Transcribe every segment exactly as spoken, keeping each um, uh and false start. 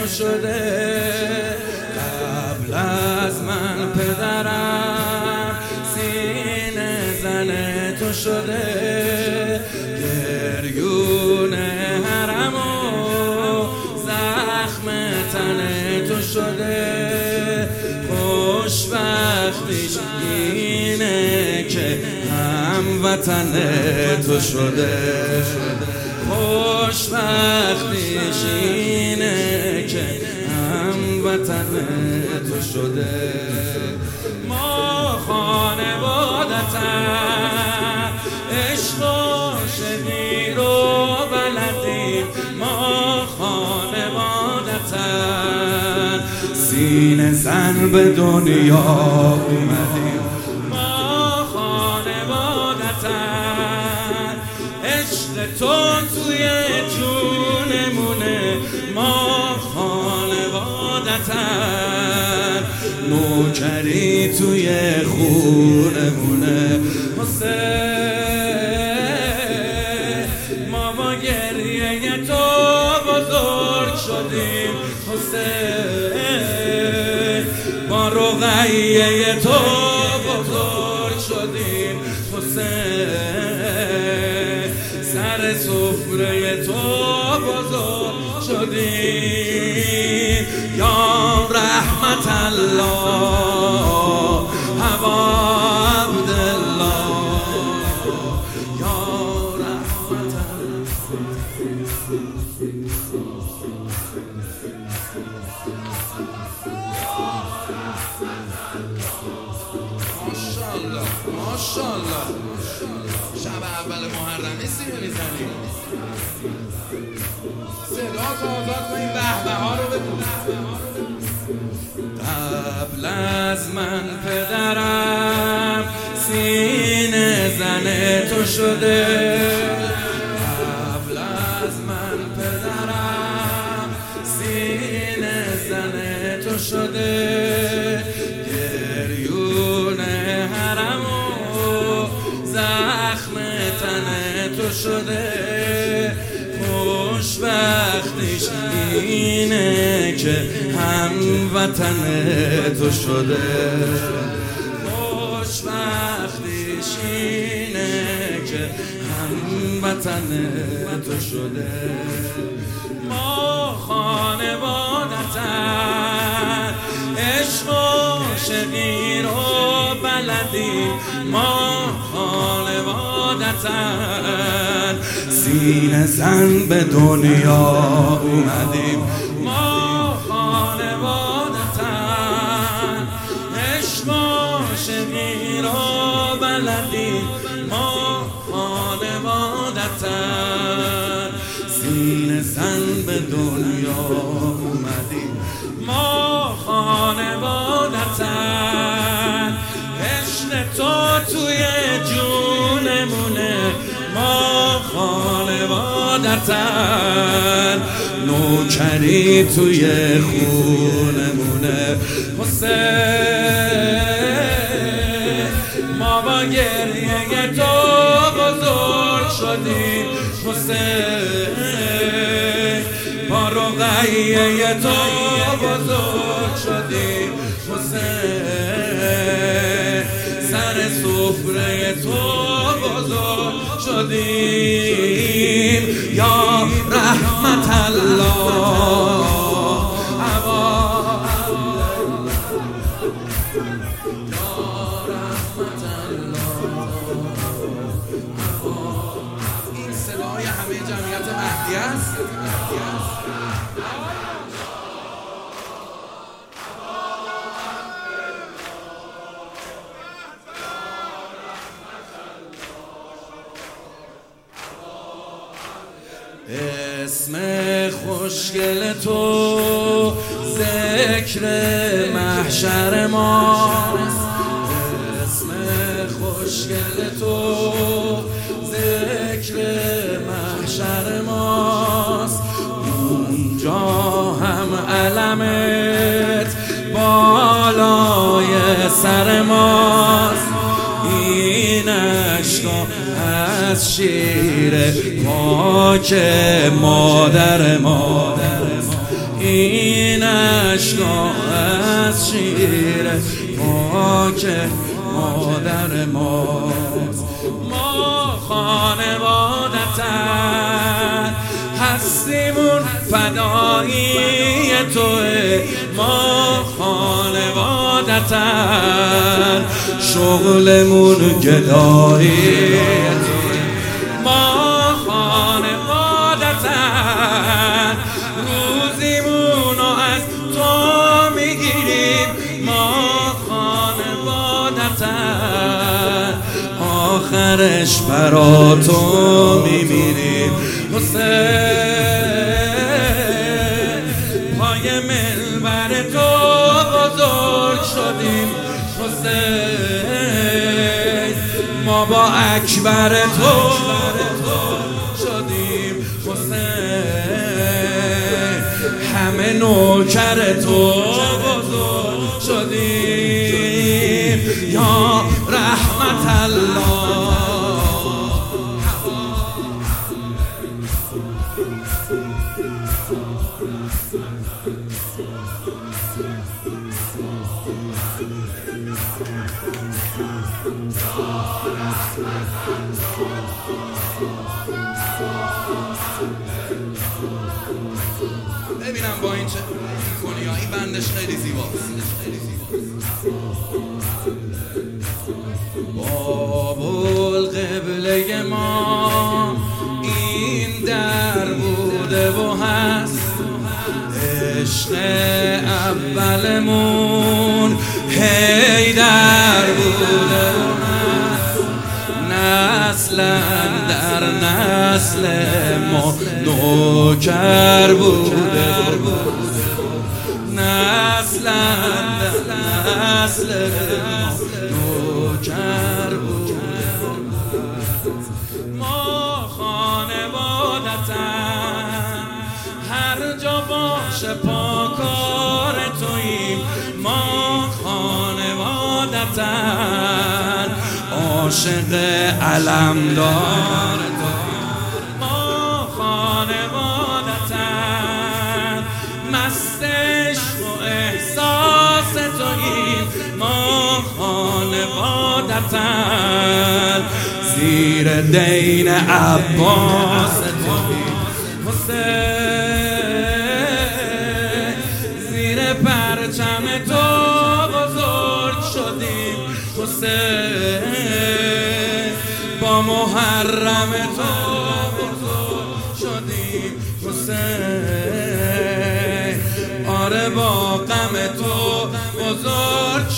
تو شده. قبل از من پدرم سینه زن تو شده. گریون حرم و زخم تن تو شده. خوشبختیش اینه که هموطن تو شده. خوشبختیش اینه که هموطن تو شده. ما خانوادتن عشق و شدید و بلدیم. ما خانوادتن سینه زن به دنیا اومدیم. ما خانوادتن عشق تو توی جونمونه. ما خانوادتن نوکری توی خونمونه. حسین ما با گریه تو بزرگ شدیم. حسین با رقیه تو بزرگ شدیم. حسین سر سفره تو بزرگ شدیم. یا رحمت الله هوا عبدالله. یا رحمت ماشاءالله ماشاءالله. شب اول محرم سینه میزنیم. صدا تو آزاد کنیم. بهبه ها رو بگو. قبل از من پدرم سینه زن تو شده. قبل از من پدرم سینه زن تو شده. گریون حرم و زخم تن تو شده. خوشبختیش اینه که هموطن تو شده. خوشبختیش اینه که هموطن تو شده. ما خانوادتن عشق و شقیر و بلدیم. ما خانوادتن سینه زن به دنیا اومدیم. ما خانوادتن عشق و شقیر و بلدیم. ما خانوادتن سینه زن به دنیا اومدیم. ما خانوادتن عشق تو توی جونمونه. ما خانوادتن نوکری توی خونمونه. حسین ما با گریه تو بزرگ شدیم. حسین با رقیه تو بزرگ شدیم. حسین سر سفره تو بزرگ شدیم. یا رحمت الله هوا یا رحمت الله هوا. این صدای همه جمعیت مهدی است. اسم خوشگل تو ذکر محشر ماست. اسم خوشگل تو ذکر محشر ماست. اونجا هم علمت بالای سر ماست. این عشقا از شیر پاک مادر ما. این اشکا از شیر پاک مادر ماست. ما خانوادتن هستیمون فدایی توه، ما خانوادتن شغلمون گدایی توه، ما خانوادتن روزیمونو از تو میگیریم، ما خانوادتن آخرش برا تو میمیریم. حسین پای منبر تو بزرگ شدیم، حسین ما با اکبر تو شدیم، حسین همه نوکر تو بزرگ شدیم. یا رحمت الله ببینم با این چه میکنی یا این بندش خیلی زیباست. بابالقبله ما این در بوده و هست، عشق اولمون حیدر بوده و هست، نسلا در نسل ما نوکر بوده، نسلا در نسل ما نوکر بوده. ما خانوادتن هر جا باشه پاکار توییم، ما خانوادتن عاشق علمدار توییم، ما خانوادتن مست عشق و احساس توییم، ما خانوادتن زیر دین عباس توییم، حسین زیر پرچم تو بزرگ شدیم، حسین با محرم تو بزرگ شدیم، حسین آره با غم تو بزرگ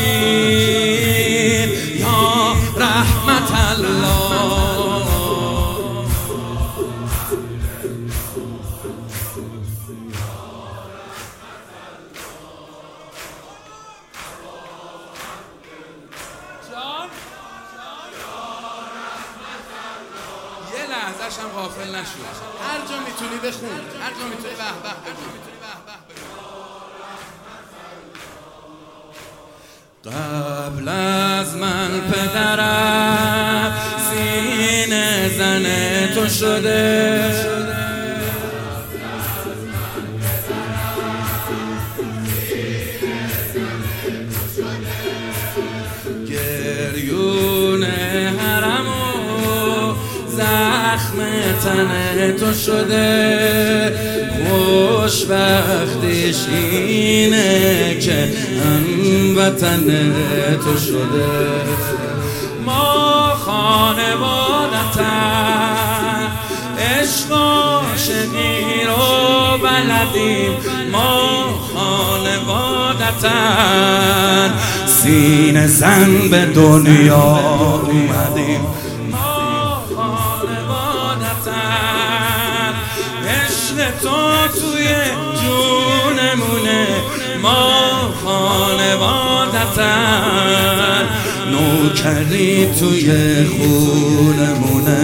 شدیم. یا رحمت الله یه لحظه‌ش هم غافل نشو، هر جا میتونی بخون، هر جا میتونی به به بگو. قبل از من پدرم سینه زن تو شده، گریون حرم و زخم تن تو شده. خوشبختیش اینه که هموطن تو شده. ما خانوادتن عشق عاشقی رو بلدیم، ما خانوادتن سینه زن به دنیا اومدیم، ما خانوادتن عشق تو توی جونمونه، ما خانوادتن نوکری توی خونمونه.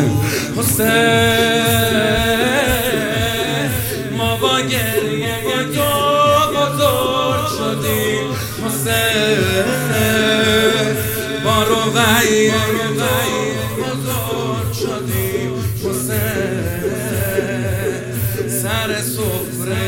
حسین ما با گریه تو بزرگ شدیم، حسین با رقیه بزرگ شدیم، حسین سر سفره